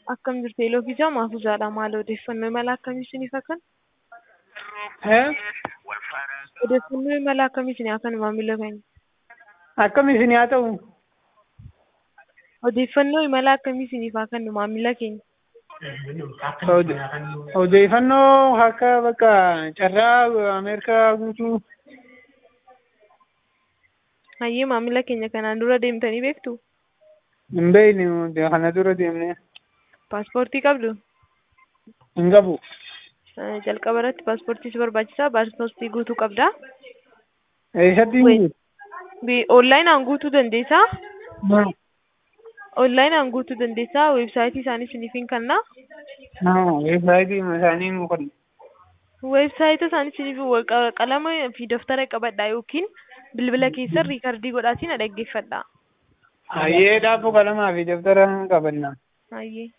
Akkam jirtu Eeloo fi Jaamaa fi Jaadhaa maal odeeffannoo imala akkamii isiniif hakan? Odeeffannoo imala akkamii isinii hakan maamila keenya? Akkam isin haa ta'u? Odeeffannoo imala akkamii isiniif hakan maamila keenya? Odeeffannoo akka bakka carraa Ameerikaa guutuu. Hayyee maamila keenya kanaan dura deemtanii beektu? Hin beeknu kana dura deemnee. Paaspoortii qabdu? Hin qabu. Jalqaba irratti paaspoortii si barbaachisaa. Paaspoortii guutuu qabdaa? Eessatti hin guutu? Onlaayinaan guutuu dandeessaa? Onlaayinaan guutuu dandeessaa. Weebsaayitii isaanii isiniif hin kennaa? Weebsaayitii isaanii hin kennu. Weebsaayita isaanii isiniif qalama fi daftara qabadhaa yookiin bilbila keessan riikardii godhaatiin dhaggeeffadhaa. Hayyee daabboo qalamaa fi daftara qabanna. Hayyee.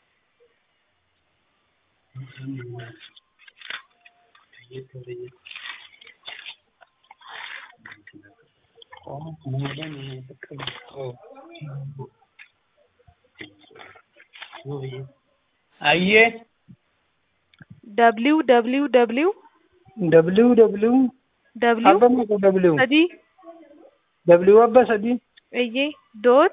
Hayyee. www abba meeqa w sadii w abba sadii eeyyee doot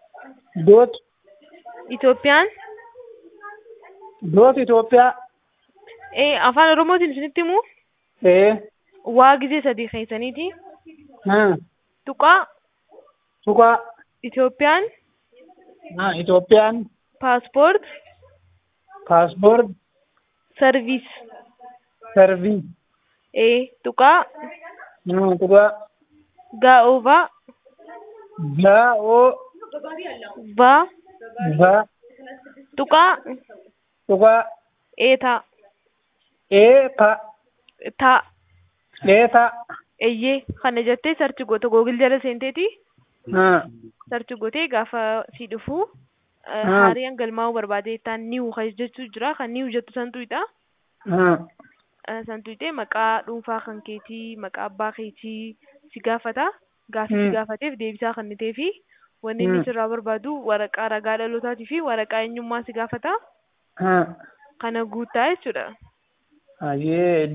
Itoophiyaan Itoophiyaa afaan Oromootiin isinitti himu waa gizee sadii keessaniiti tuqaa Itoophiyaan paaspoort serviis tuqaa gaa'oovaa tuqaa eetaa eeyyee kana jettee sarchi goota googil jala seenteeti sarchi gootee gaafa si dhufu haariyaan galmaa'uu barbaade ittaan niiwu jechuu jira kan niiwu jettu santuudha. Santuutee maqaa dhuunfaa kan keetii maqaa abbaa keetii si gaafata gaafii si gaafateef deebisaa kennitee fi wanni inni sirraa barbaadu waraqaa ragaa dhalootaatii fi waraqaa eenyummaa si gaafata kana guuttaa jechuudha.